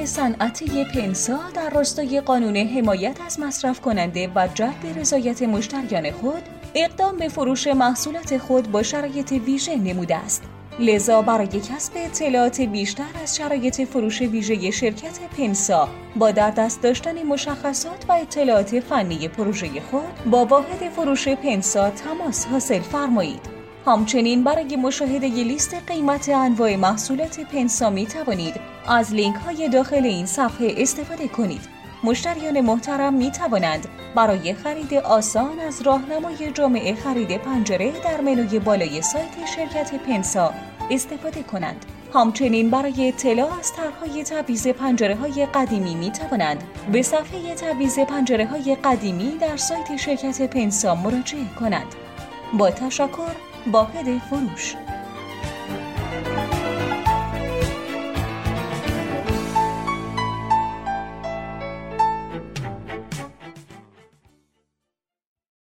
صنعتی پنسا در راستای قانون حمایت از مصرف کننده و جلب رضایت مشتریان خود اقدام به فروش محصولات خود با شرایط ویژه نموده است. لذا برای کسب اطلاعات بیشتر از شرایط فروش ویژه شرکت پنسا با در دست داشتن مشخصات و اطلاعات فنی پروژه خود با واحد فروش پنسا تماس حاصل فرمایید. همچنین برای مشاهده لیست قیمت انواع محصولات پنسا می توانید از لینک های داخل این صفحه استفاده کنید. مشتریان محترم می توانند برای خرید آسان از راهنمای جامع خرید پنجره در منوی بالای سایت شرکت پنسا استفاده کنند. همچنین برای اطلاع از طرح‌های تعویض پنجره‌های قدیمی می توانند به صفحه تعویض پنجره‌های قدیمی در سایت شرکت پنسا مراجعه کنند. با تشکر، واحد فروش.